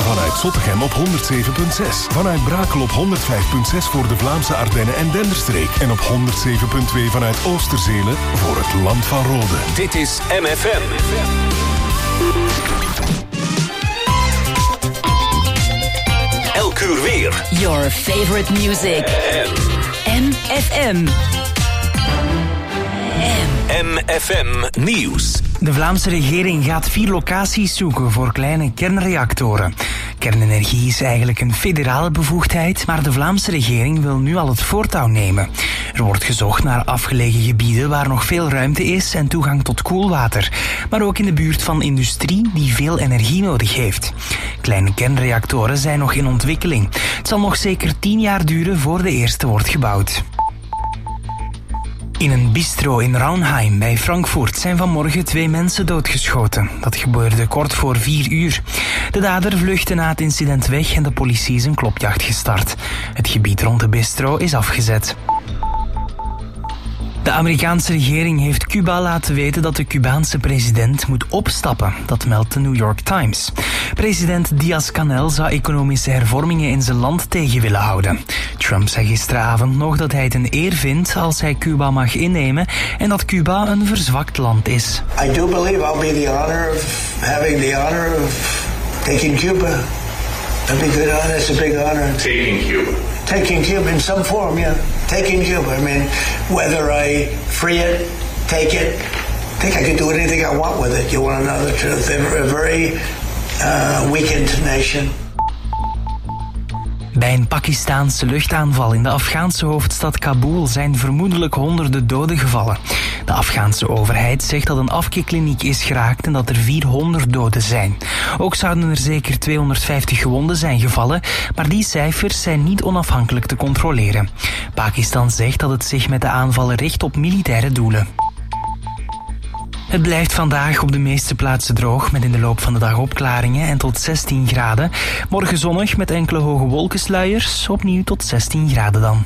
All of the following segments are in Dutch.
Vanuit Zottegem op 107.6. Vanuit Brakel op 105.6 voor de Vlaamse Ardennen en Denderstreek. En op 107.2 vanuit Oosterzele voor het Land van Rode. Dit is MFM. Elk uur weer. Your favorite music. MFM. MFM Nieuws. De Vlaamse regering gaat 4 locaties zoeken voor kleine kernreactoren. Kernenergie is eigenlijk een federale bevoegdheid, maar de Vlaamse regering wil nu al het voortouw nemen. Er wordt gezocht naar afgelegen gebieden waar nog veel ruimte is en toegang tot koelwater. Maar ook in de buurt van industrie die veel energie nodig heeft. Kleine kernreactoren zijn nog in ontwikkeling. Het zal nog zeker 10 jaar duren voor de eerste wordt gebouwd. In een bistro in Raunheim bij Frankfurt zijn vanmorgen 2 mensen doodgeschoten. Dat gebeurde kort voor 4 uur. De dader vluchtte na het incident weg en de politie is een klopjacht gestart. Het gebied rond de bistro is afgezet. De Amerikaanse regering heeft Cuba laten weten dat de Cubaanse president moet opstappen. Dat meldt de New York Times. President Díaz-Canel zou economische hervormingen in zijn land tegen willen houden. Trump zei gisteravond nog dat hij het een eer vindt als hij Cuba mag innemen en dat Cuba een verzwakt land is. I do believe I'll be the honor of having the honor of taking Cuba. That'd be good honor. It's a big honor. Taking Cuba. Taking Cuba in some form, yeah. Taking Cuba. I mean, whether I free it, take it, I think I can do anything I want with it. You want to know the truth? They're a very weakened nation. Bij een Pakistaanse luchtaanval in de Afghaanse hoofdstad Kabul zijn vermoedelijk honderden doden gevallen. De Afghaanse overheid zegt dat een afkeerkliniek is geraakt en dat er 400 doden zijn. Ook zouden er zeker 250 gewonden zijn gevallen, maar die cijfers zijn niet onafhankelijk te controleren. Pakistan zegt dat het zich met de aanvallen richt op militaire doelen. Het blijft vandaag op de meeste plaatsen droog, met in de loop van de dag opklaringen en tot 16 graden. Morgen zonnig met enkele hoge wolkensluiers, opnieuw tot 16 graden dan.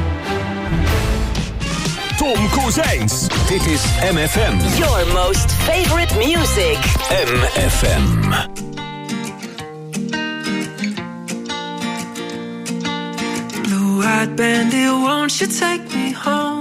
Tom Kozijns. Dit is MFM. Your most favorite music. MFM. Blue-eyed bandit, won't you take me home?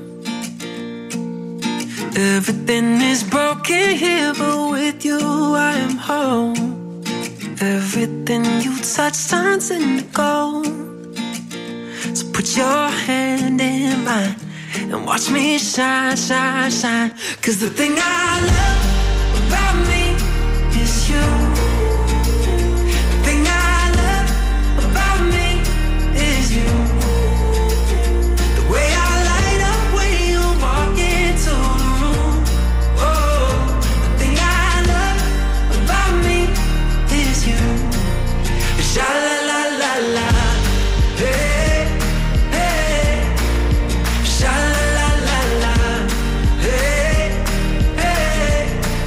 Everything is broken here, but with you I am home. Everything you touch turns into gold. So put your hand in mine and watch me shine, shine, shine. 'Cause the thing I love about me is you. The thing I love about me is you. The way I light up when you walk into the room. Oh, the thing I love about me is you. Sha la la la la. Hey, hey. Sha la la la la. Hey, hey.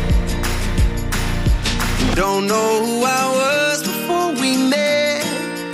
Don't know who I was before we met.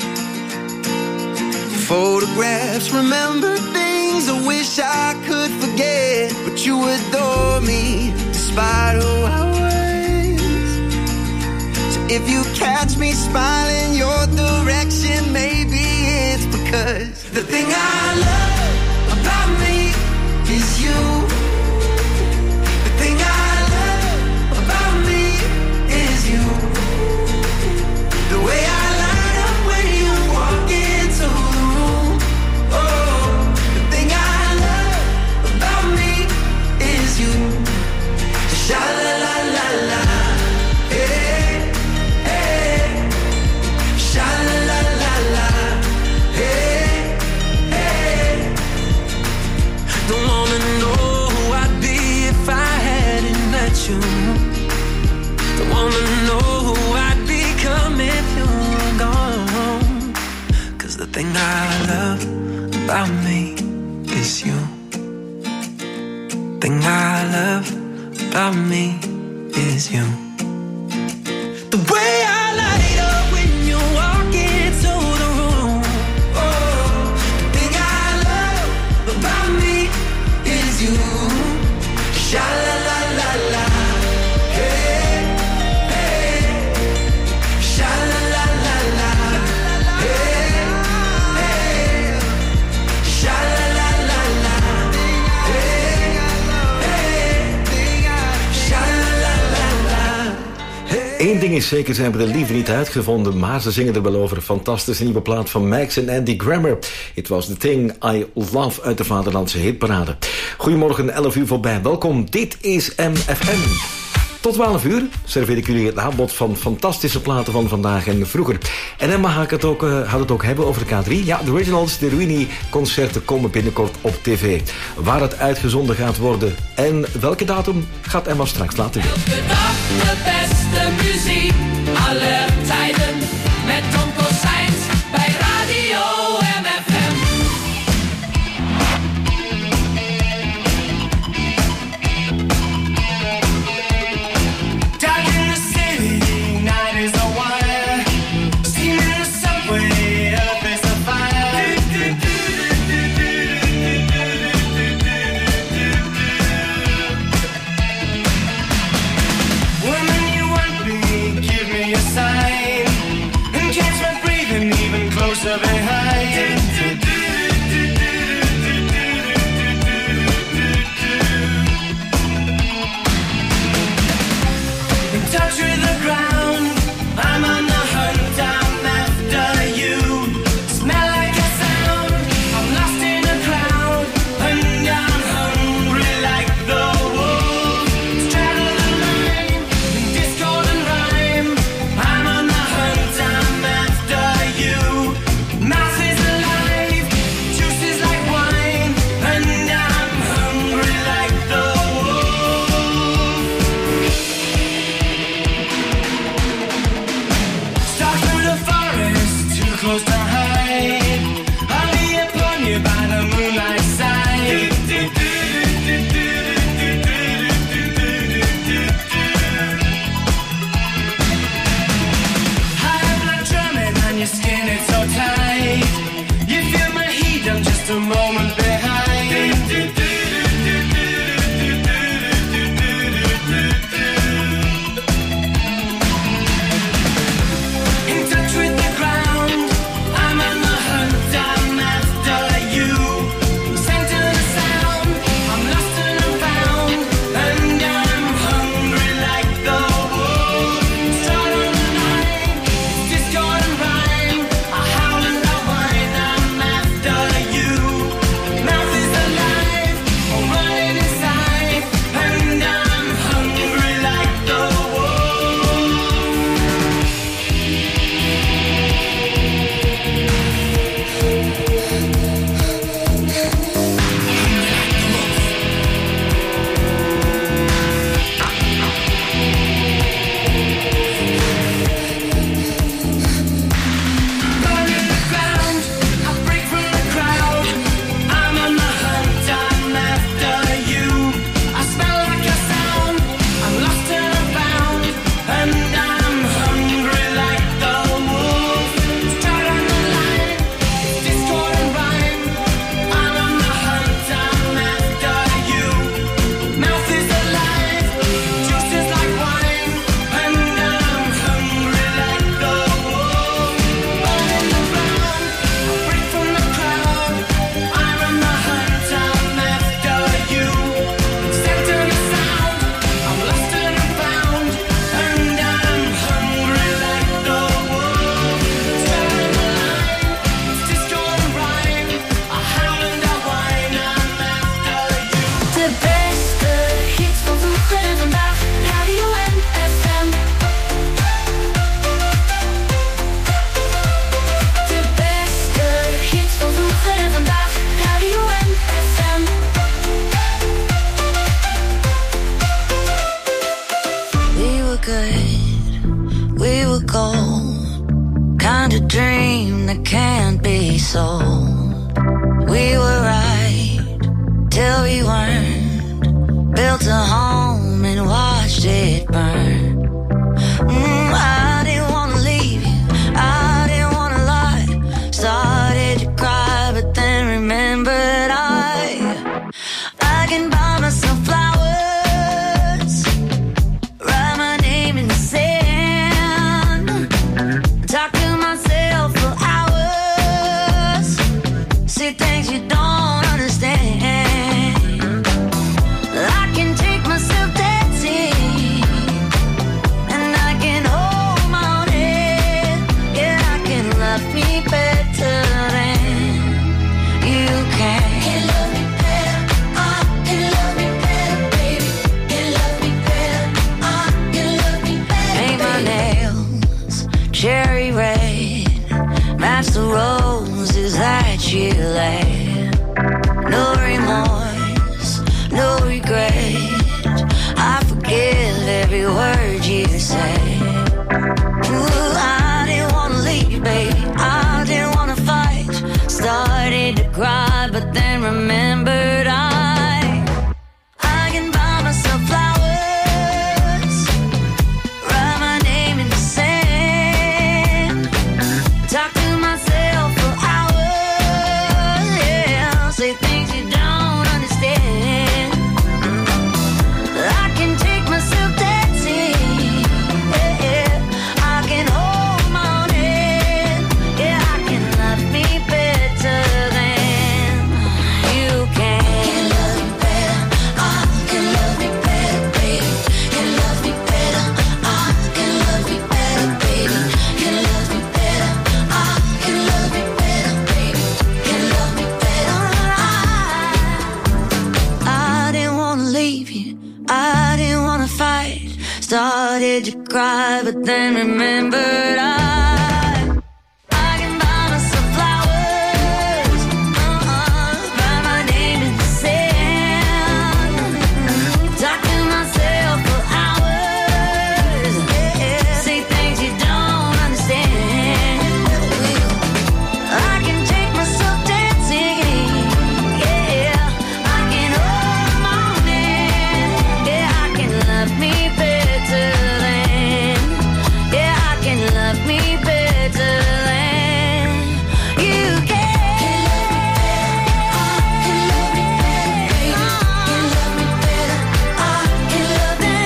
Photographs, remember things I wish I could forget. But you adore me despite who I was. So if you catch me smiling your direction, maybe it's because the thing I love about me is you. The thing I love about me is you. The way I light up when you walk into the room. Oh, the thing I love about me is you. Sha la la la la. Hey, hey. Sha la la la la. Hey, hey. Don't wanna know who I'd be if I hadn't met you. Don't wanna know who I'd become if you were gone. 'Cause the thing I love about me is you. The thing I love about me is you. The way I light up when you walk into the room. Oh, the thing I love about me is you. Sha la la la la. Hey, hey. Sha la la Eén ding is zeker, ze hebben de liefde niet uitgevonden, maar ze zingen er wel over. Een fantastische nieuwe plaat van Max en Andy Grammer. It was the thing I love uit de Vaderlandse hitparade. Goedemorgen, 11 uur voorbij. Welkom, dit is MFM. Tot 12 uur serveer ik jullie het aanbod van fantastische platen van vandaag en vroeger. En Emma had het ook hebben over K3. Ja, de Originals, de Ruini-concerten komen binnenkort op tv. Waar het uitgezonden gaat worden en welke datum gaat Emma straks laten weten. Elke dag de beste muziek, alle tijden, met Tom Kossijns bij Radio MFM. I can take myself dancing, and I can hold match the roses that you laid. No remorse, no regret. I forgive every word you say. Ooh, I didn't wanna leave, baby. I didn't wanna fight. Started to cry, but then remembered I can buy myself flowers, write my name in the sand, talk to myself for hours, yeah, say things you don't understand. I can take myself dancing, yeah, I can hold my own hand, yeah, I can love me better than you can. Can love me better, I can love me better, baby. Can love me better, I can love me better, baby. Can love me better, I can love me better, baby. Can love me better, I didn't wanna leave you, I didn't wanna fight. Started to cry, but then remembered I can buy myself flowers, write my name in the sand, talk to myself for hours, yeah, say things you don't understand. I can take myself dancing, yeah, I can hold my own hand, yeah, I can love me better than, yeah, I can love me better than you can. Can love me better, can love me better, I can love me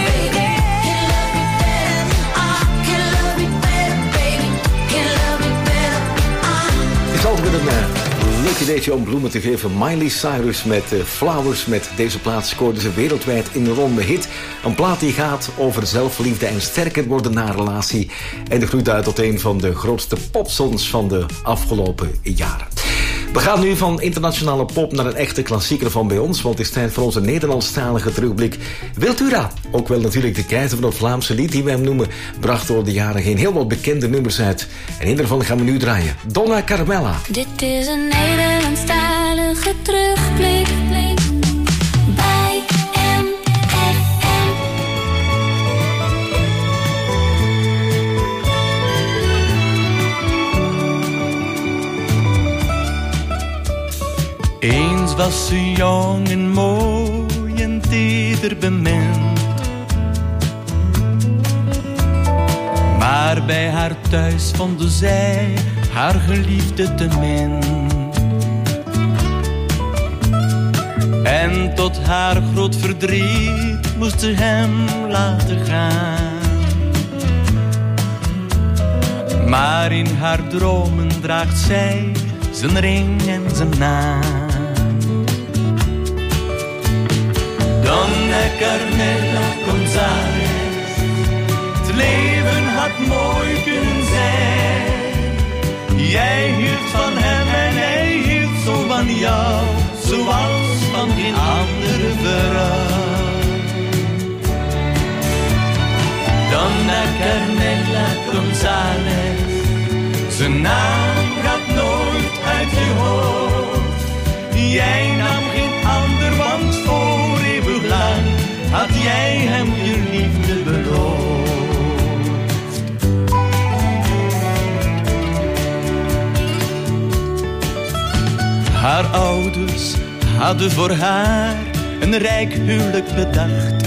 better, can love me better, baby. Can love me better, Het is altijd weer een leuk ideetje om bloemen te geven. Miley Cyrus met Flowers. Met deze plaat scoorde ze wereldwijd in een ronde hit. Een plaat die gaat over zelfliefde en sterker worden na een relatie. En die groeit uit tot een van de grootste popsongs van de afgelopen jaren. We gaan nu van internationale pop naar een echte klassieker van bij ons, want het is tijd voor onze Nederlandstalige terugblik. Wiltura, ook wel natuurlijk de keizer van het Vlaamse lied die wij hem noemen, bracht door de jaren heen heel wat bekende nummers uit. En een daarvan gaan we nu draaien. Donna Carmella. Dit is een Nederlandstalige terugblik bij MFM. Eens was ze jong en mooi en teder bemind, maar bij haar thuis vonden zij haar geliefde te min. En tot haar groot verdriet moest ze hem laten gaan. Maar in haar dromen draagt zij zijn ring en zijn naam. Donna Carmella González, het leven had mooi kunnen zijn. Jij hield van hem en hij hield zo van jou, zoals van geen andere vrouw. Donna Carmella González, zijn naam gaat nooit uit je hoofd. Jij nam geen ander, want voor eeuwig lang had jij hem je liefde beloofd. Haar ouders hadden voor haar een rijk huwelijk bedacht,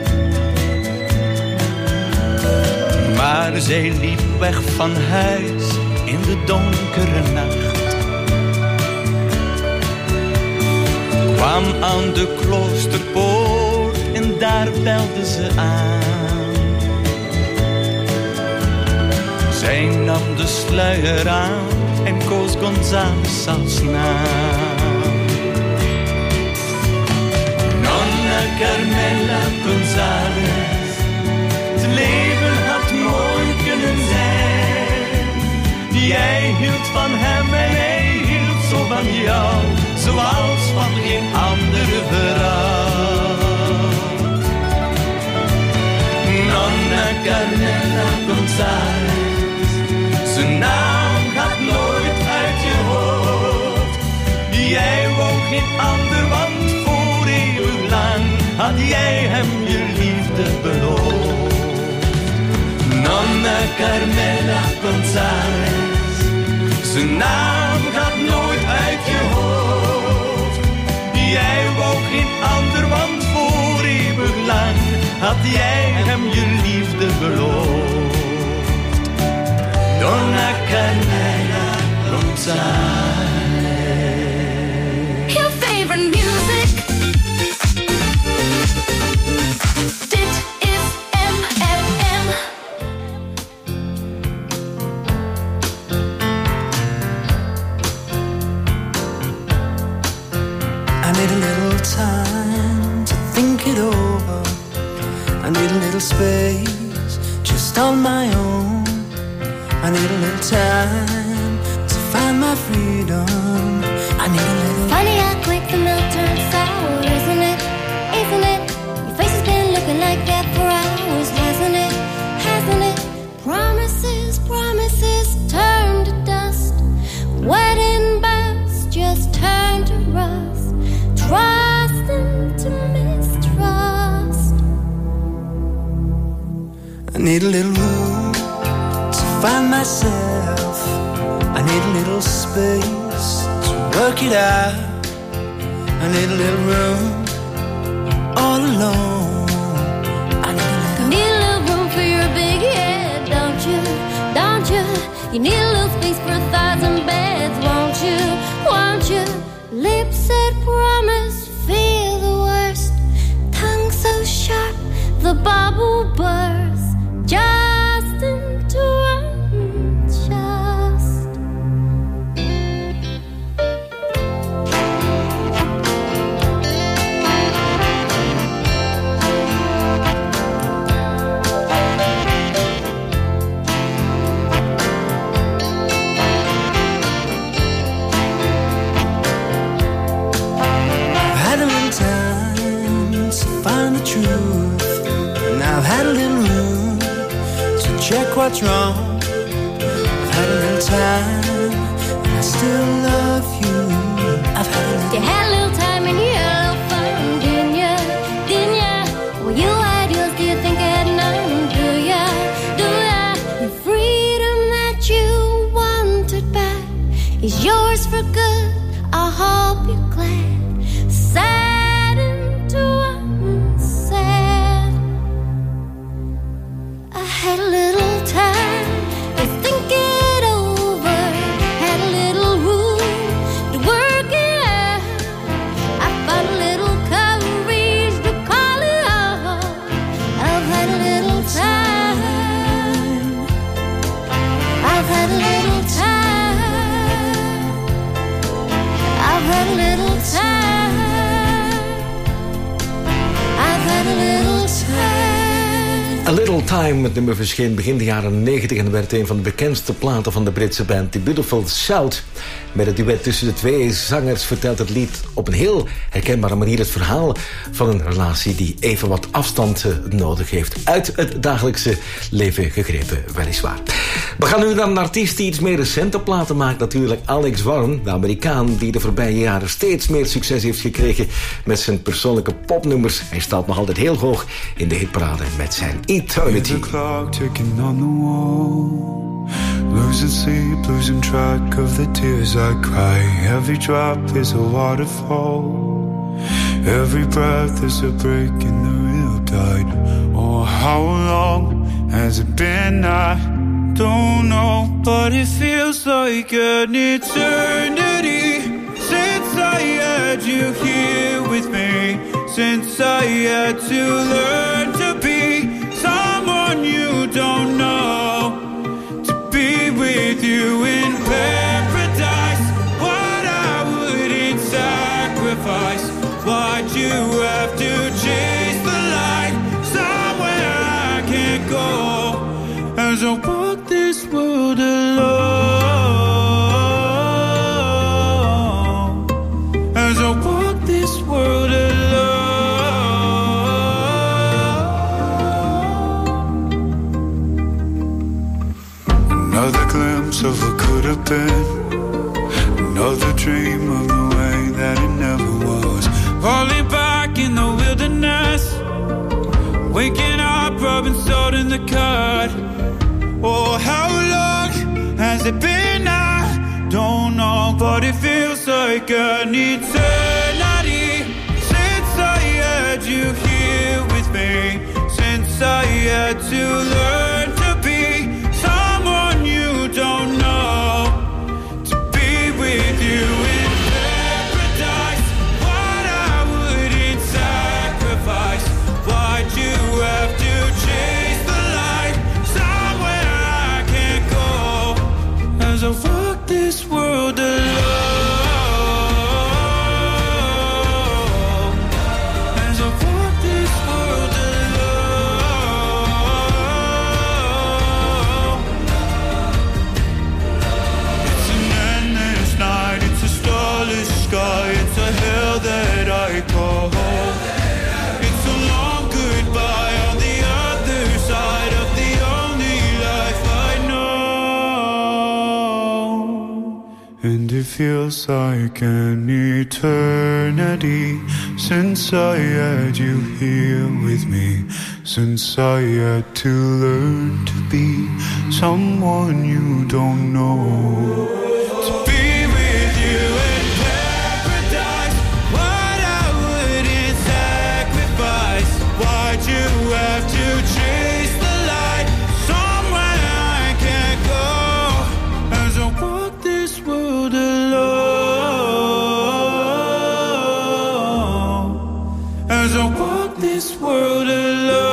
maar zij liep weg van huis in de donkere nacht. Kwam aan de kloosterpoort en daar belde ze aan. Zij nam de sluier aan en koos González als naam. Donna Carmella González, het leven had mooi kunnen zijn. Jij hield van hem en hij hield zo van jou, zoals van geen andere vrouw. Donna Carmella González, zijn naam gaat nooit had jij hem je liefde beloofd. Nonna Carmela González, zijn naam gaat nooit uit je hoofd. Jij wou geen ander, want voor eeuwig lang had jij hem je liefde beloofd. Donna Carmela González. Your favorite music. Dit is MFM. I need a little time to think it over. I need a little space just on my own. I need a little time to find my freedom. I need a little. Funny how quick the milk turns sour, isn't it? Isn't it? Your face has been looking like that for hours, hasn't it? Hasn't it? Promises, promises turn to dust. Wedding bells just turn to rust. Trust into mistrust. I need a little room to find myself. I need a little space to work it out. I need a little room all alone. I need a little. You need a little room for your big head, don't you? Don't you? You need a little space for 1,000 beds, won't you? Won't you? Lips that promise, feel the worst. Tongue so sharp, the bubble bursts. Just into unjust. I've had a little time to find the truth, and I've had a little room to check what's wrong. I've had a little time, and I still love you. I've had a little. You had a little time and you had a little fun, didn't ya? Didn't ya? Well, you had yours, do you think I had none? Do ya? Do ya? The freedom that you wanted back is yours for good. I hope you're glad. Sad into unsaid. I had a little time to think it over. Had a little room to work it out. I found a little courage to call it off. I've had a little time. I've had a little time. I've had a little time. I've had a little time. A Little Time, het nummer verscheen begin de jaren 90 en werd een van de bekendste platen van de Britse band The Beautiful Shout. Met het duet tussen de twee zangers vertelt het lied op een heel herkenbare manier het verhaal van een relatie die even wat afstand nodig heeft. Uit het dagelijkse leven gegrepen, weliswaar. We gaan nu naar een artiest die iets meer recente platen maakt, natuurlijk Alex Warren, de Amerikaan die de voorbije jaren steeds meer succes heeft gekregen met zijn persoonlijke popnummers. Hij staat nog altijd heel hoog in de hitparade met zijn Eternity. The clock ticking on the wall, losing sleep, losing track of the tears I cry. Every drop is a waterfall, every breath is a break in the real tide. Oh, how long has it been? I don't know, but it feels like an eternity since I had you here with me, since I had to learn to be someone you don't know, to be with you in paradise. What I wouldn't sacrifice, why'd you have to chase the light somewhere I can't go, as I walk this world alone, as I walk this world alone. Another glimpse of what could have been, another dream of the way that it never was. Falling back in the wilderness, in the cut. Oh, how long has it been? I don't know, but it feels like an eternity since I had you here with me, since I had to learn to be someone you don't know, to be with you in paradise. What I wouldn't sacrifice. Why'd you have to chase the light somewhere I can't go? As I walk this world alone, as I walk this world alone. It's an endless night, it's a starless sky, it's a hell that I call home. It's a long goodbye on the other side of the only life I know. And it feels like an eternity since I had you here with me, since I had to learn to be someone you don't know. To be with you in paradise, what I wouldn't sacrifice. Why'd you have to chase the light somewhere I can't go? As I walk this world alone, as I walk this world alone.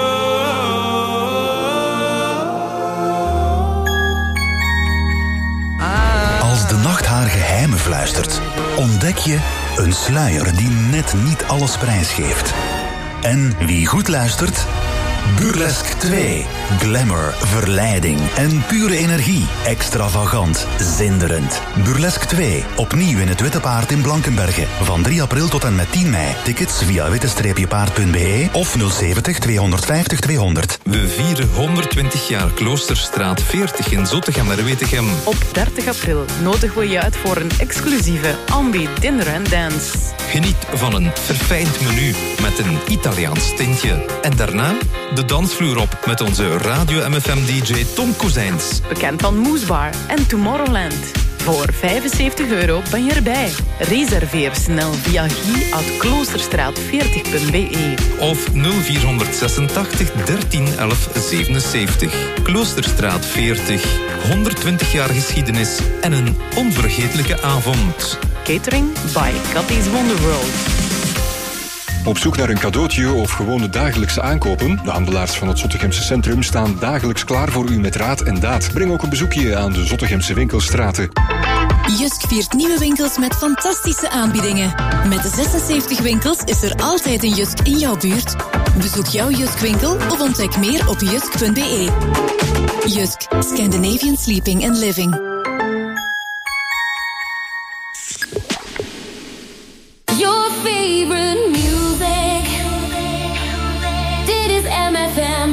Als de nacht haar geheimen fluistert, ontdek je een sluier die net niet alles prijsgeeft. En wie goed luistert? Burlesque 2. Glamour, verleiding en pure energie. Extravagant, zinderend. Burlesque 2. Opnieuw in het Witte Paard in Blankenberge. Van 3 april tot en met 10 mei. Tickets via witte-paard.be of 070 250 200. We vieren 120 jaar Kloosterstraat 40 in Zottegem-Wetegem. Op 30 april nodigen we je uit voor een exclusieve Ambi Dinner and Dance. Geniet van een verfijnd menu met een Italiaans tintje. En daarna de dansvloer op met onze Radio MFM-dj Tom Kozijns. Bekend van Moesbar en Tomorrowland. Voor €75 ben je erbij. Reserveer snel via guy@kloosterstraat40.be Of 0486 13 11 77. Kloosterstraat 40. 120 jaar geschiedenis en een onvergetelijke avond. Catering by Cathy's Wonderworld. Op zoek naar een cadeautje of gewone dagelijkse aankopen? De handelaars van het Zottegemse centrum staan dagelijks klaar voor u met raad en daad. Breng ook een bezoekje aan de Zottegemse winkelstraten. Jusk viert nieuwe winkels met fantastische aanbiedingen. Met 76 winkels is er altijd een Jusk in jouw buurt. Bezoek jouw Jusk-winkel of ontdek meer op jusk.be. Jusk, Scandinavian Sleeping and Living. Your favorite music. Dit is MFM.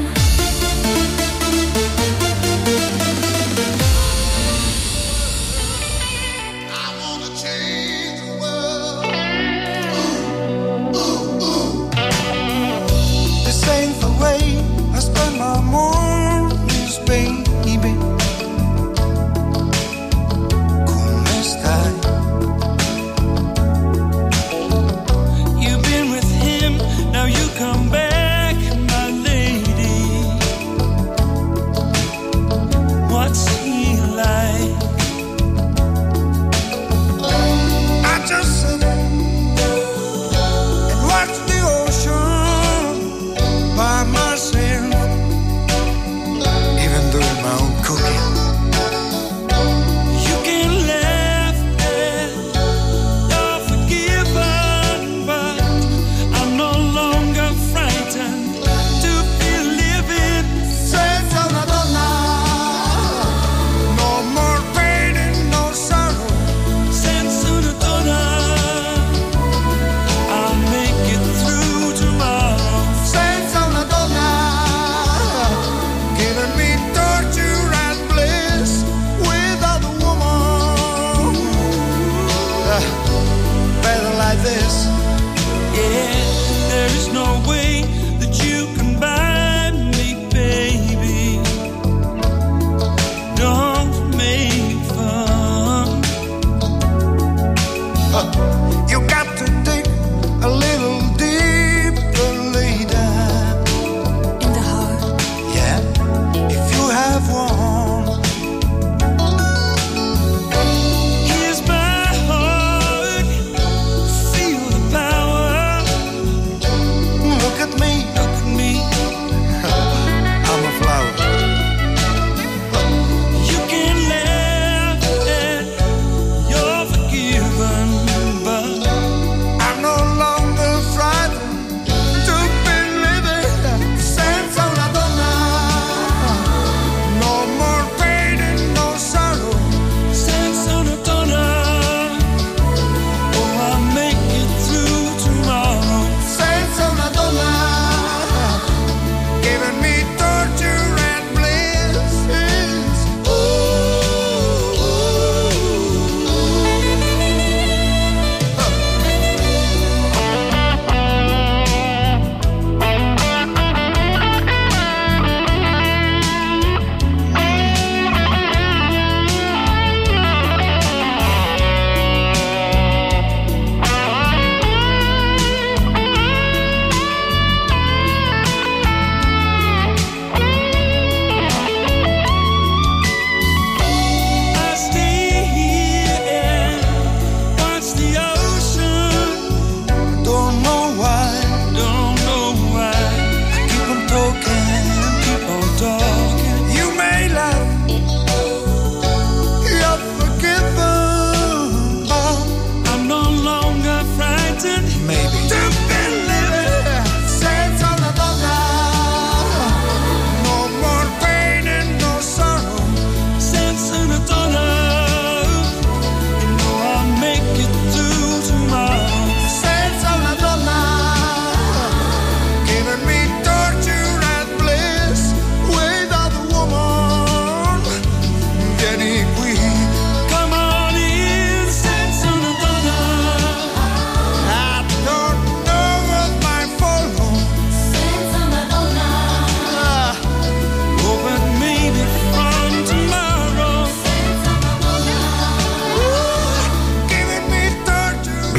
This ain't the way I spend my mornings, baby. ¿Cómo estás?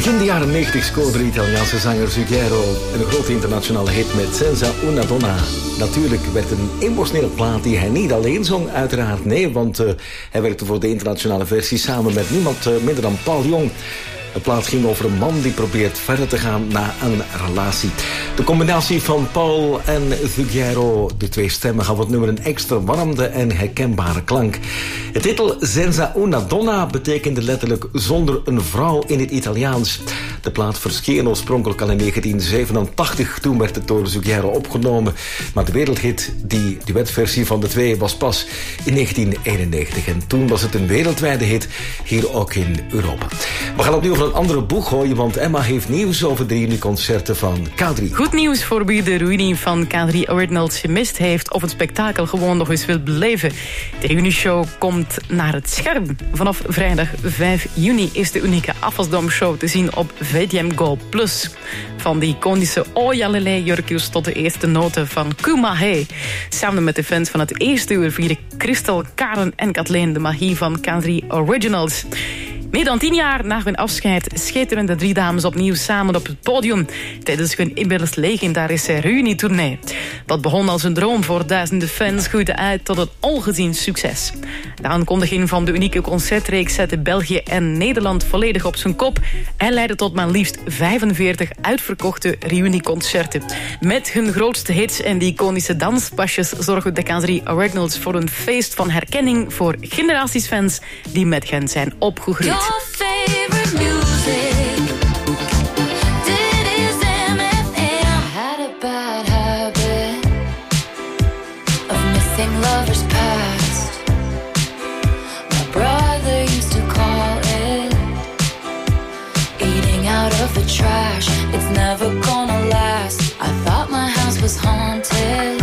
Begin de jaren 90 scoorde de Italiaanse zanger Zucchero een grote internationale hit met Senza una donna. Natuurlijk werd een emotionele plaat die hij niet alleen zong, uiteraard. Nee, want hij werkte voor de internationale versie samen met niemand minder dan Paul Young. De plaat ging over een man die probeert verder te gaan na een relatie. De combinatie van Paul en Zucchero, de twee stemmen, gaf het nummer een extra warmte en herkenbare klank. De titel Senza una donna betekende letterlijk zonder een vrouw in het Italiaans. De plaat verscheen oorspronkelijk al in 1987. Toen werd het door Zucchero opgenomen. Maar de wereldhit, die duetversie van de twee, was pas in 1991. En toen was het een wereldwijde hit, hier ook in Europa. We gaan opnieuw van een andere boeg gooien, want Emma heeft nieuws over de reunieconcerten van K3. Goed nieuws voor wie de reunie van K3 Originals gemist heeft of het spektakel gewoon nog eens wil beleven. De reunieshow komt naar het scherm. Vanaf vrijdag 5 juni is de unieke afwasdomshow te zien op VTM Go+. Van de iconische Ojalele jurkjes tot de eerste noten van Kumahe. Samen met de fans van het eerste uur vieren Christel, Karen en Kathleen de magie van K3 Originals. Meer dan 10 jaar na hun afscheid schitteren de drie dames opnieuw samen op het podium tijdens hun inmiddels legendarische reunietournee. Dat begon als een droom voor duizenden fans, groeide uit tot een ongezien succes. De aankondiging van de unieke concertreeks zette België en Nederland volledig op zijn kop en leidde tot maar liefst 45 uitverkochte reunieconcerten. Met hun grootste hits en de iconische danspasjes zorgen de K3 Originals voor een feest van herkenning voor generaties fans die met hen zijn opgegroeid. Your favorite music. Dit is MFM. Had a bad habit of missing lovers past. My brother used to call it eating out of the trash. It's never gonna last. I thought my house was haunted.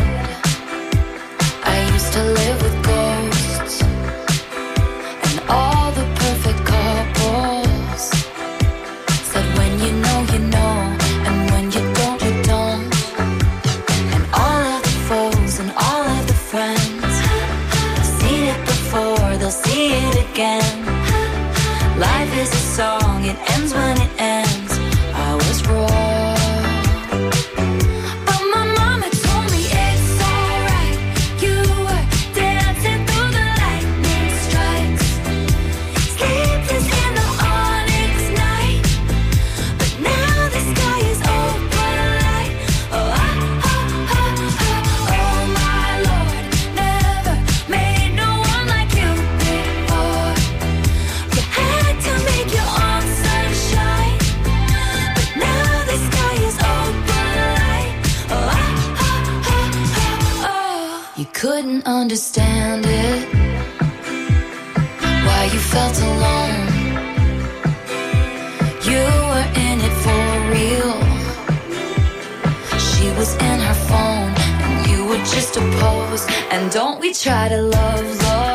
I used to live with ghosts and all the perfect couples said when you know, and when you don't, you don't. And all of the foes and all of the friends have seen it before, they'll see it again. Life is a song, it ends when it ends. I was wrong. Couldn't understand it, why you felt alone. You were in it for real. She was in her phone and you were just a pose. And don't we try to love,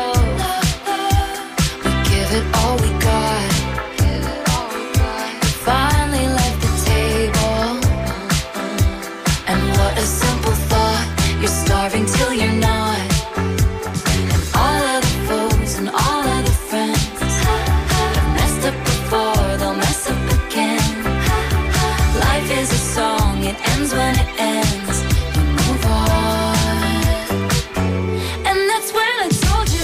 we give it all we got. Finally left the table, and what a simple thought. You're starving till you're not. And all of the foes and all of the friends have messed up before, they'll mess up again. Life is a song, it ends when it ends. You move on. And that's when I told you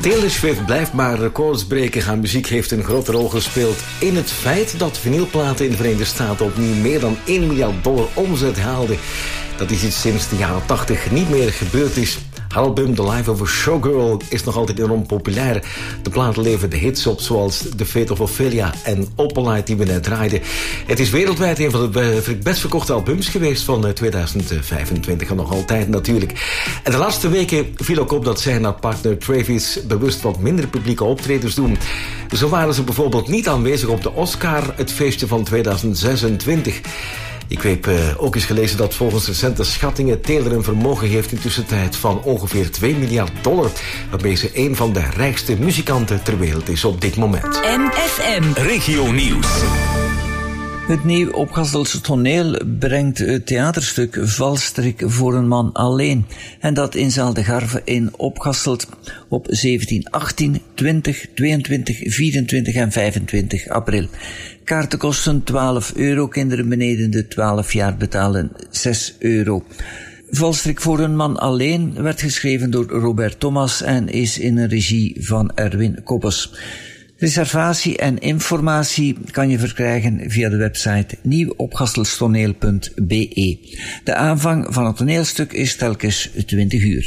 Taylor Swift blijft maar records breken. Haar muziek heeft een grote rol gespeeld in het feit dat vinylplaten in de Verenigde Staten opnieuw meer dan $1 miljard omzet haalden. Dat is iets sinds de jaren 80 niet meer gebeurd is. Haar album The Life of a Showgirl is nog altijd enorm populair. De plaat leverde hits op zoals The Fate of Ophelia en Opalite die we net draaiden. Het is wereldwijd een van de best verkochte albums geweest van 2025 en nog altijd natuurlijk. En de laatste weken viel ook op dat zij en haar partner Travis bewust wat minder publieke optredens doen. Zo waren ze bijvoorbeeld niet aanwezig op de Oscar, het feestje van 2026. Ik heb ook eens gelezen dat volgens recente schattingen Taylor een vermogen heeft in tussentijd van ongeveer $2 miljard, waarmee ze een van de rijkste muzikanten ter wereld is op dit moment. MFM Regio Nieuws. Het nieuw Opgastelse toneel brengt het theaterstuk Valstrik voor een man alleen. En dat in Zaal de Garve in Opgasteld op 17, 18, 20, 22, 24 en 25 april. Kaarten kosten €12. Kinderen beneden de 12 jaar betalen €6. Valstrik voor een man alleen werd geschreven door Robert Thomas en is in een regie van Erwin Koppes. Reservatie en informatie kan je verkrijgen via de website nieuwopgasteltoneel.be. De aanvang van het toneelstuk is telkens 20 uur.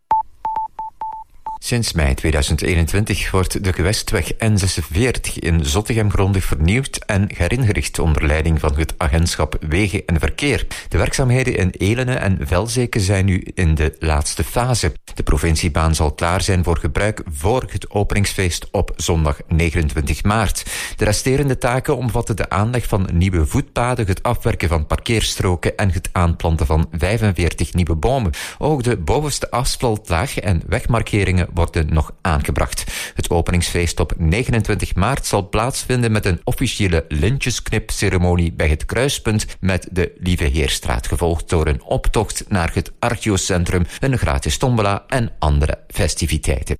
Sinds mei 2021 wordt de gewestweg N46 in Zottegem grondig vernieuwd en heringericht onder leiding van het agentschap Wegen en Verkeer. De werkzaamheden in Elene en Velzeke zijn nu in de laatste fase. De provinciebaan zal klaar zijn voor gebruik voor het openingsfeest op zondag 29 maart. De resterende taken omvatten de aanleg van nieuwe voetpaden, het afwerken van parkeerstroken en het aanplanten van 45 nieuwe bomen. Ook de bovenste asfaltlaag en wegmarkeringen worden nog aangebracht. Het openingsfeest op 29 maart zal plaatsvinden met een officiële lintjesknipceremonie bij het kruispunt met de Lieve Heerstraat, gevolgd door een optocht naar het Archeocentrum, een gratis tombola en andere festiviteiten.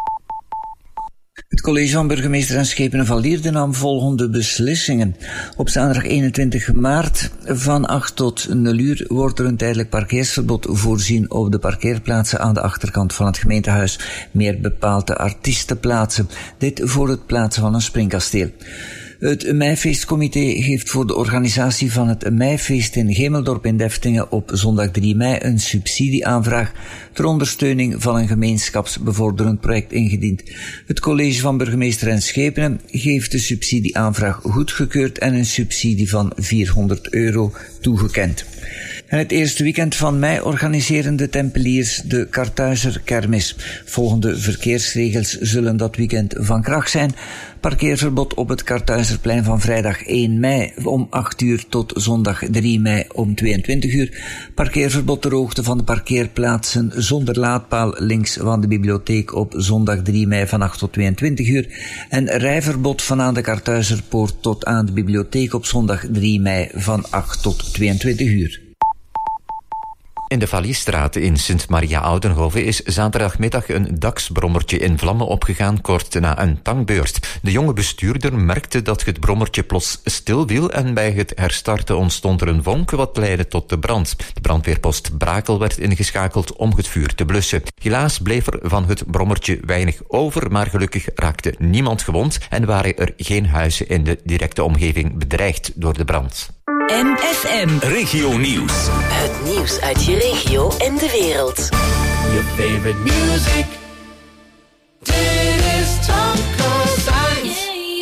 Het college van burgemeester en schepenen van Lierde nam volgende beslissingen. Op zaterdag 21 maart van 8 tot 0 uur wordt er een tijdelijk parkeersverbod voorzien op de parkeerplaatsen aan de achterkant van het gemeentehuis, meer bepaald de artiestenplaatsen. Dit voor het plaatsen van een springkasteel. Het Meifeestcomité heeft voor de organisatie van het Meifeest in Gemeldorp in Deftingen op zondag 3 mei een subsidieaanvraag ter ondersteuning van een gemeenschapsbevorderend project ingediend. Het college van burgemeester en schepenen heeft de subsidieaanvraag goedgekeurd en een subsidie van €400 toegekend. En het eerste weekend van mei organiseren de Tempeliers de Kartuizer Kermis. Volgende verkeersregels zullen dat weekend van kracht zijn. Parkeerverbod op het Kartuizerplein van vrijdag 1 mei om 8 uur tot zondag 3 mei om 22 uur. Parkeerverbod ter hoogte van de parkeerplaatsen zonder laadpaal links van de bibliotheek op zondag 3 mei van 8 tot 22 uur. En rijverbod van aan de Kartuizerpoort tot aan de bibliotheek op zondag 3 mei van 8 tot 22 uur. In de Valiestraat in Sint-Maria-Oudenhoven is zaterdagmiddag een daksbrommertje in vlammen opgegaan kort na een tankbeurt. De jonge bestuurder merkte dat het brommertje plots stilviel en bij het herstarten ontstond er een vonk wat leidde tot de brand. De brandweerpost Brakel werd ingeschakeld om het vuur te blussen. Helaas bleef er van het brommertje weinig over, maar gelukkig raakte niemand gewond en waren er geen huizen in de directe omgeving bedreigd door de brand. MFM Regio Nieuws. Het nieuws uit je regio en de wereld. Your favorite music. Dit is Tonko Science.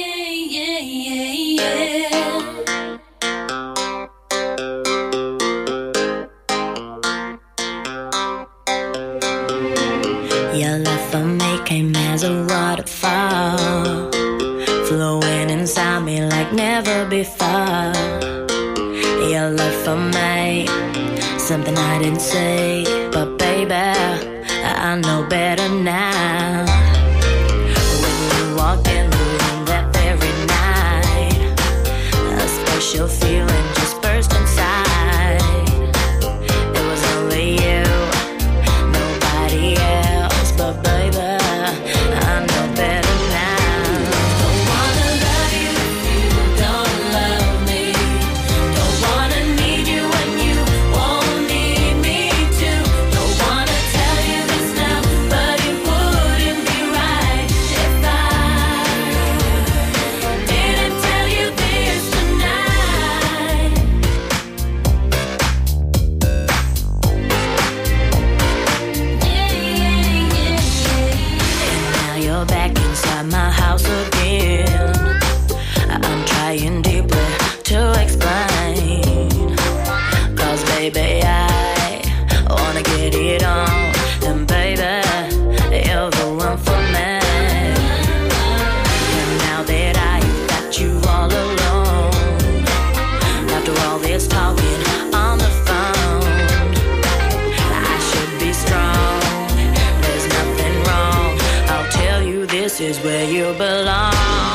Your love for me came as a waterfall, flowing inside me like never before. Your love for me, something I didn't say, but baby, I know better now. When you walked in the room that very night, a special feeling just burst inside. It was only you, nobody else, but baby, I know better now. Don't wanna love you if you don't love me. Don't wanna need you when you won't need me too. Don't wanna tell you this now, but it wouldn't be right. is where you belong.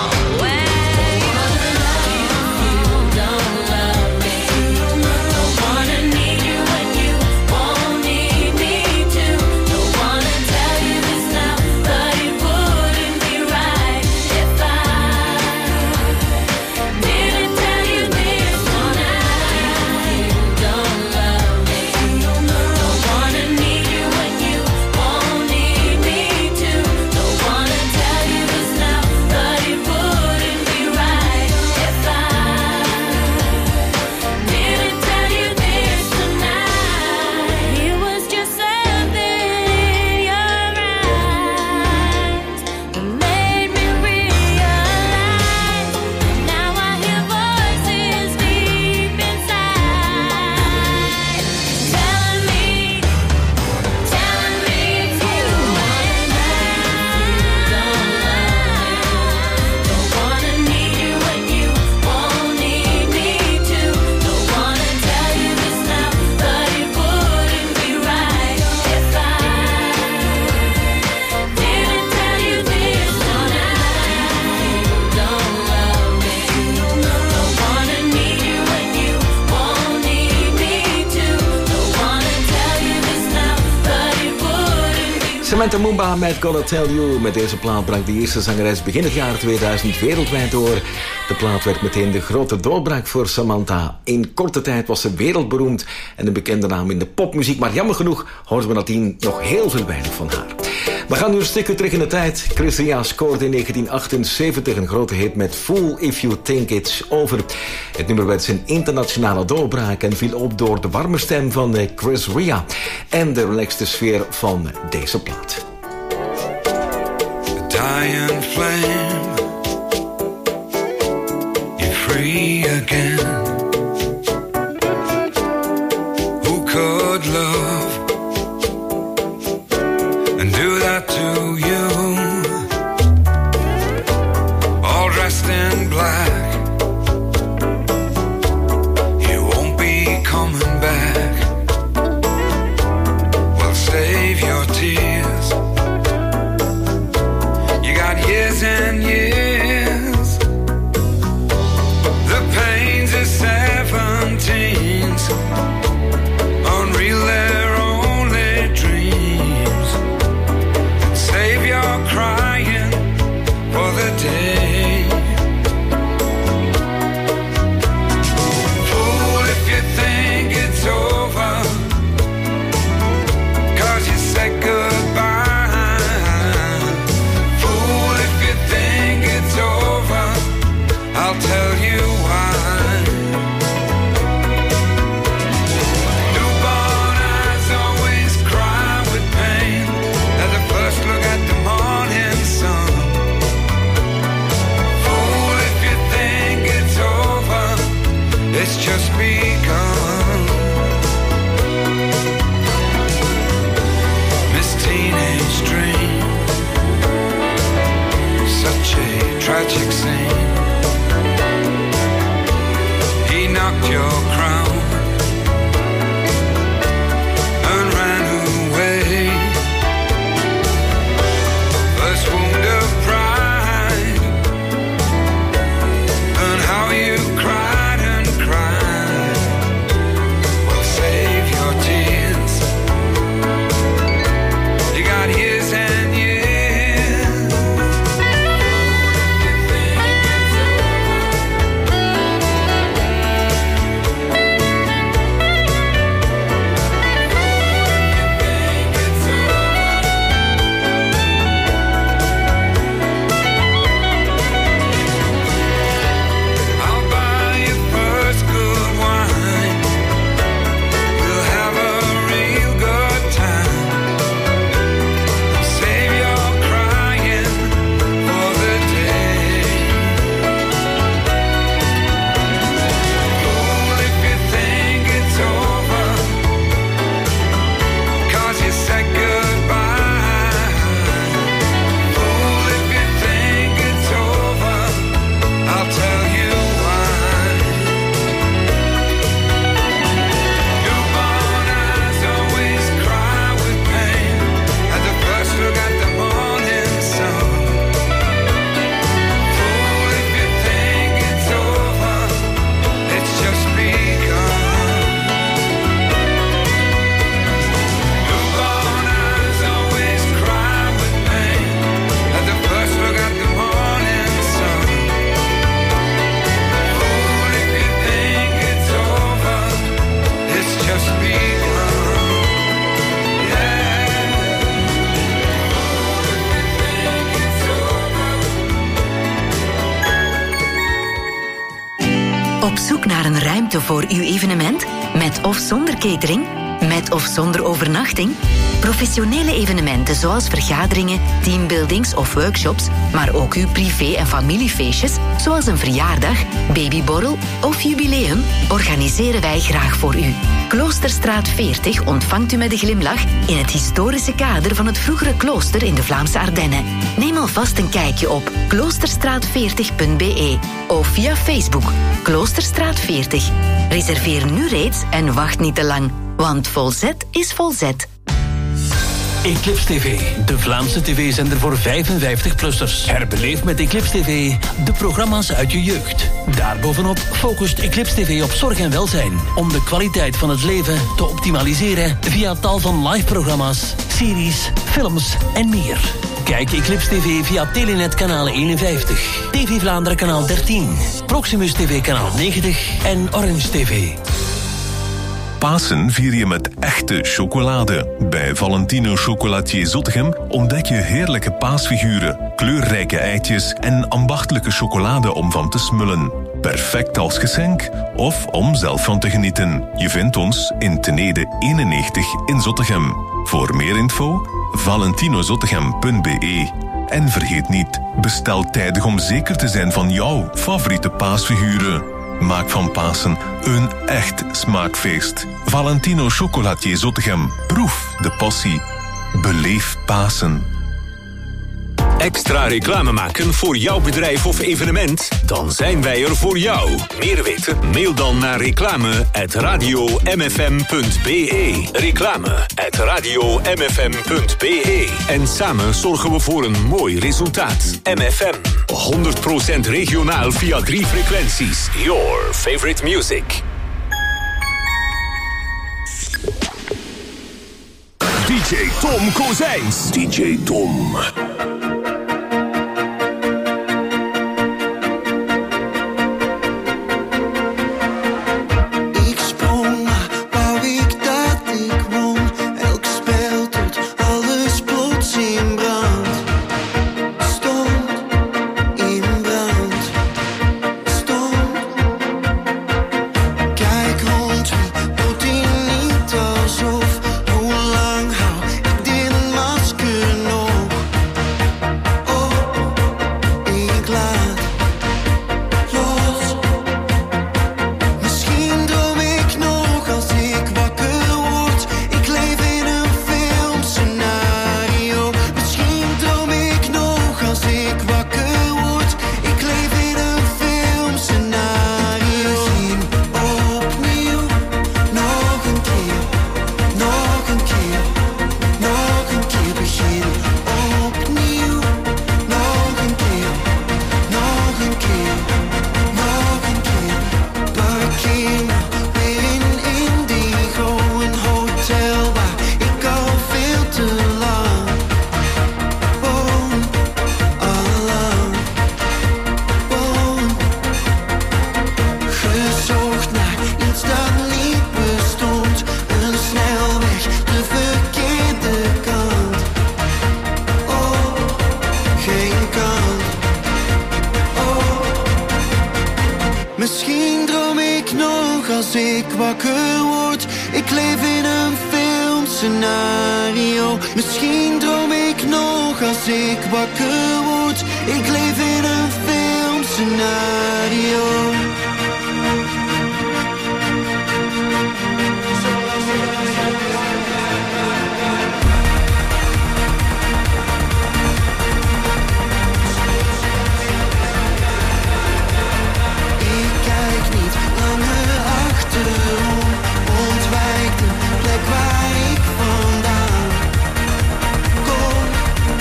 Samantha Mumba met Gonna Tell You. Met deze plaat brak de eerste zangeres begin het jaar 2000 wereldwijd door. De plaat werd meteen de grote doorbraak voor Samantha. In korte tijd was ze wereldberoemd en een bekende naam in de popmuziek. Maar jammer genoeg hoorden we nadien nog heel veel weinig van haar. We gaan nu een stukje terug in de tijd. Chris Ria scoorde in 1978 een grote hit met Fool If You Think It's Over. Het nummer werd zijn internationale doorbraak en viel op door de warme stem van Chris Ria en de relaxte sfeer van deze plaat. Dying flame, you're free again. Who could love and do that to you? All dressed in black, you won't be coming back. Well, save your tears. You got years and years. The pains of 17's unreal, they're only dreams. Save your crying for the day. Fool if you think it's over. Op zoek naar een ruimte voor uw evenement? Met of zonder catering? Met of zonder overnachting? Professionele evenementen zoals vergaderingen, teambuildings of workshops, maar ook uw privé- en familiefeestjes, zoals een verjaardag, babyborrel of jubileum, organiseren wij graag voor u. Kloosterstraat 40 ontvangt u met een glimlach in het historische kader van het vroegere klooster in de Vlaamse Ardennen. Neem alvast een kijkje op kloosterstraat40.be of via Facebook Kloosterstraat 40. Reserveer nu reeds en wacht niet te lang, want Volzet is Volzet. Eclipse TV, de Vlaamse tv-zender voor 55-plussers. Herbeleef met Eclipse TV de programma's uit je jeugd. Daarbovenop focust Eclipse TV op zorg en welzijn, om de kwaliteit van het leven te optimaliseren via tal van live-programma's, series, films en meer. Kijk Eclipse TV via Telenet kanaal 51, TV Vlaanderen kanaal 13, Proximus TV kanaal 90 en Orange TV. Pasen vier je met echte chocolade. Bij Valentino Chocolatier Zottegem ontdek je heerlijke paasfiguren, kleurrijke eitjes en ambachtelijke chocolade om van te smullen. Perfect als geschenk of om zelf van te genieten. Je vindt ons in Tenede 91 in Zottegem. Voor meer info, valentinozottegem.be. En vergeet niet, bestel tijdig om zeker te zijn van jouw favoriete paasfiguren. Maak van Pasen een echt smaakfeest. Valentino Chocolatier Zottegem. Proef de passie. Beleef Pasen. Extra reclame maken voor jouw bedrijf of evenement? Dan zijn wij er voor jou. Meer weten? Mail dan naar reclame@radiomfm.be. Reclame@radiomfm.be. En samen zorgen we voor een mooi resultaat. MFM. 100% regionaal via 3 frequenties. Your favorite music. DJ Tom Kozijns. DJ Tom.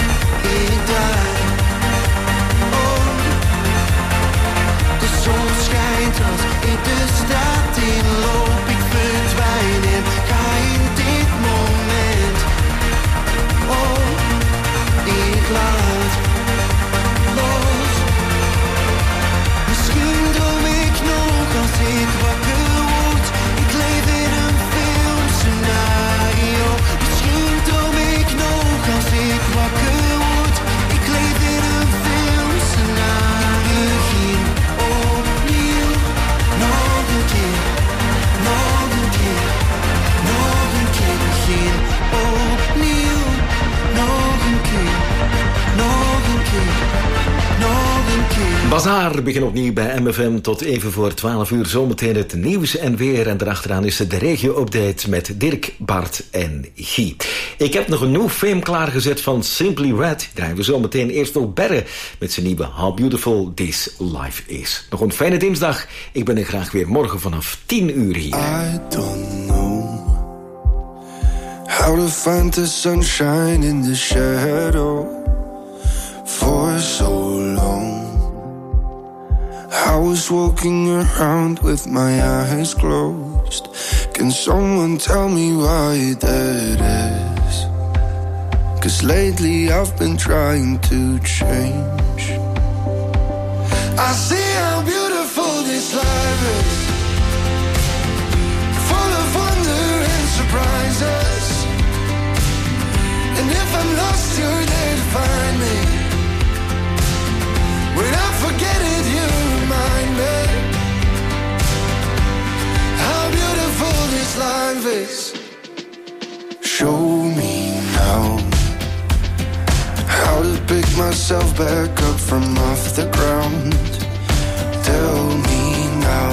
Schijnt Bazaar begint opnieuw bij MFM tot even voor 12 uur. Zometeen het nieuws en weer. En daarachteraan is de regio-update met Dirk, Bart en Guy. Ik heb nog een nieuw fame klaargezet van Simply Red. Draaien we zometeen eerst ook Berre met zijn nieuwe How Beautiful This Life Is. Nog een fijne dinsdag. Ik ben er graag weer morgen vanaf 10 uur hier. I don't know how to find the sunshine in the shadow for so long. I was walking around with my eyes closed. Can someone tell me why that is? 'Cause lately I've been trying to change. I see how beautiful this life is, full of wonder and surprises. And if I'm lost, you're there to find me. When I forget it, you remind me how beautiful this life is. Show me now how to pick myself back up from off the ground. Tell me now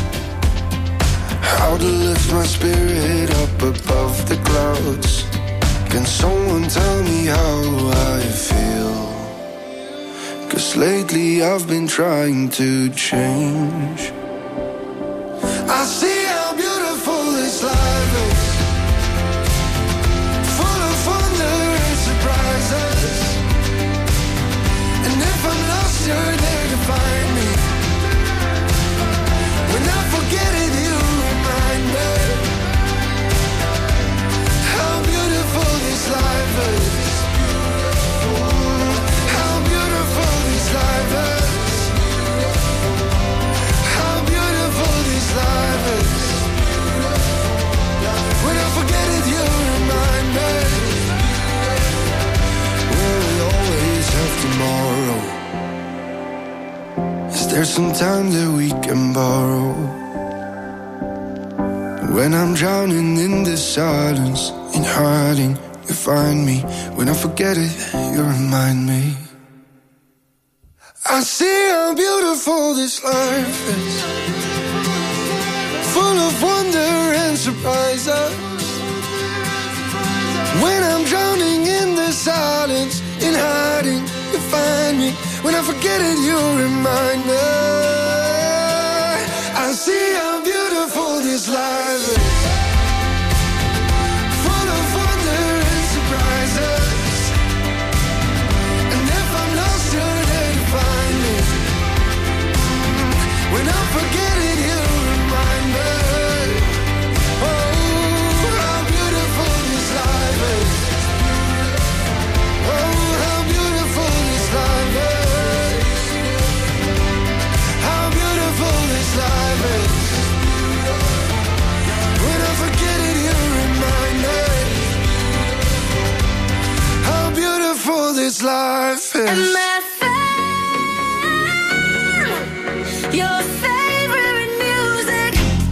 how to lift my spirit up above the clouds. Can someone tell me how I feel? 'Cause lately I've been trying to change. I see how beautiful this life is, full of wonder and surprises. And if I'm lost, you're there to find me. When I forget it, you remind me how beautiful this life is. Life is. How beautiful this life is. When I forget it, you remind me. Will we always have tomorrow? Is there some time that we can borrow? When I'm drowning in the silence, in hiding, you find me. When I forget it, you remind me. I see how beautiful this life is, full of wonder and surprises. When I'm drowning in the silence, in hiding, you find me. When I forget it, you remind me. I see how beautiful this life is, full of wonder and surprises. And if I'm lost, you're there to find me. When I forget it, you remind me. Oh, how beautiful this life is. Oh, how beautiful this life is. How beautiful this life is. When I forget it, you remind me. How beautiful this life is. Your favorite music.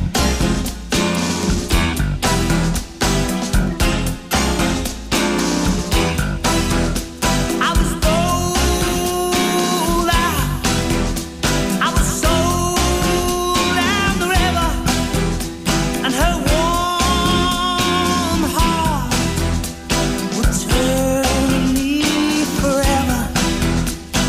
I was rolled out. I was sold down the river, and her warm heart would turn me forever.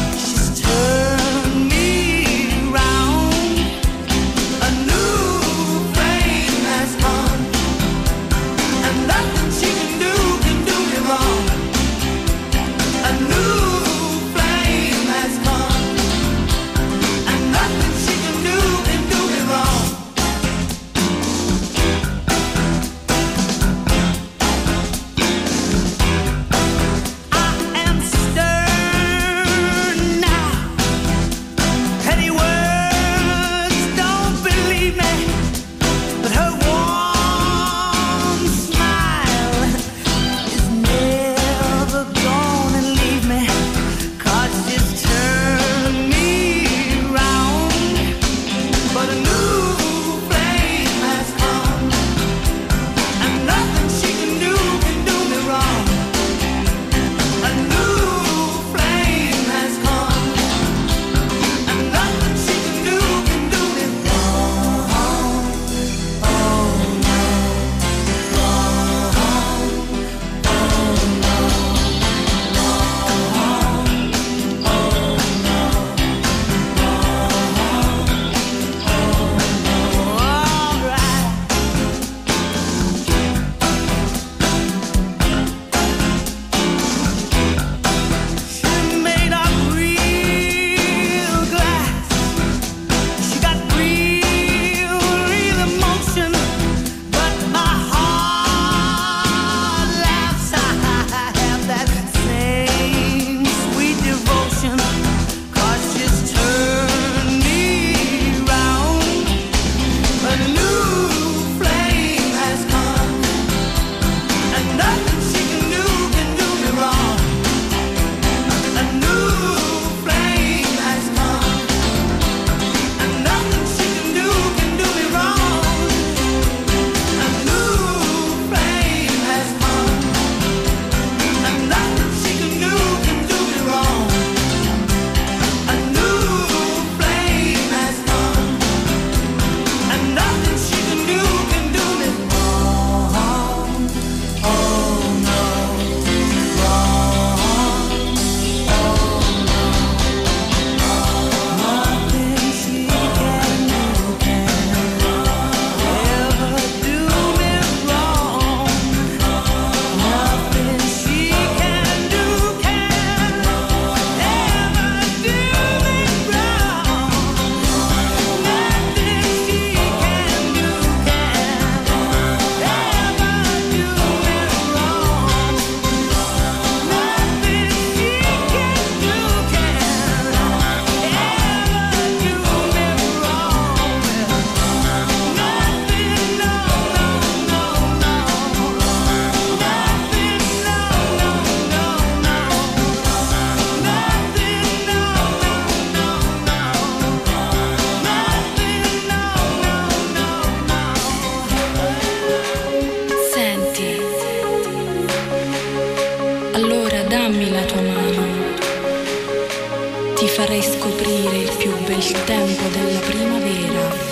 farei scoprire il più bel tempo della primavera.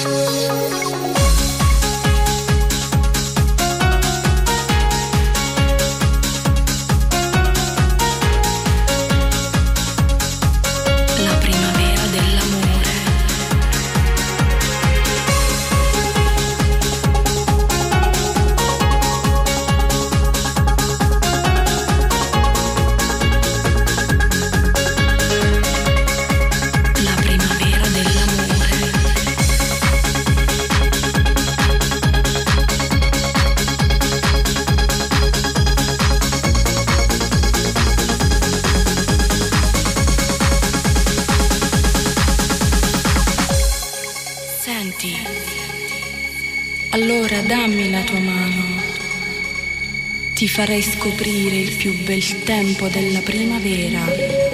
Allora dammi la tua mano, ti farei scoprire il più bel tempo della primavera.